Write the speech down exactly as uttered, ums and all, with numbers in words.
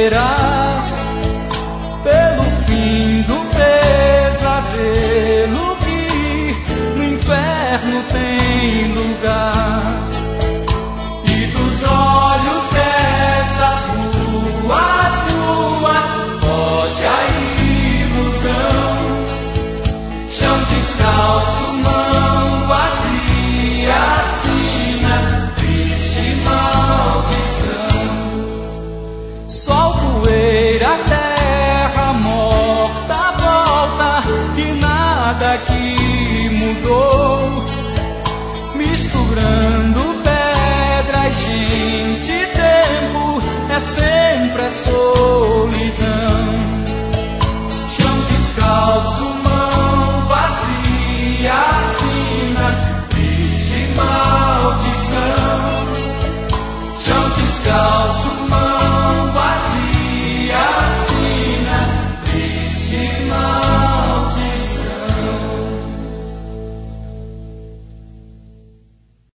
esperar pelo fim do pesadelo que no inferno tem lugar. E dos olhos dessas ruas nuas foge a ilusão, chão descalço, mão vazia, assina triste maldição. Sol, poeira, terra morta, volta e nada que mudou, misturando pedra e gente, tempo é sempre a solidão.